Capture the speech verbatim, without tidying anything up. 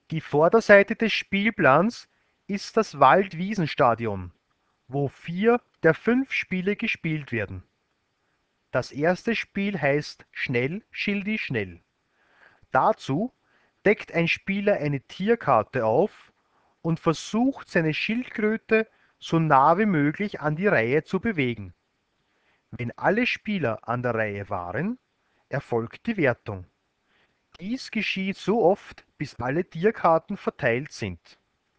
Die Vorderseite des Spielplans ist das Waldwiesenstadion, wo vier der fünf Spiele gespielt werden. Das erste Spiel heißt Schnell, Schildi, schnell. Dazu deckt ein Spieler eine Tierkarte auf und versucht, seine Schildkröte so nah wie möglich an die Reihe zu bewegen. Wenn alle Spieler an der Reihe waren, erfolgt die Wertung. Dies geschieht so oft, bis alle Tierkarten verteilt sind.